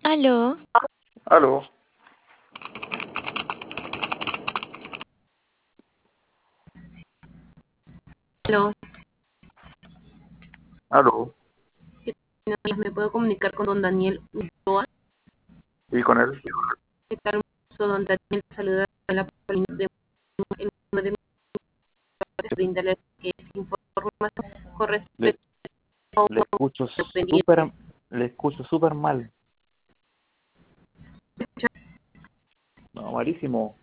Aló, Aló, Aló, aló, buenos días, ¿me puedo comunicar con don Daniel Ulloa? ¿y con él? ¿Qué tal? Mucho, don Daniel, saluda a la de el nombre de mi brindarle que es información con Le, respecto a le escucho un pendiente. súper, le escucho súper mal. No, malísimo.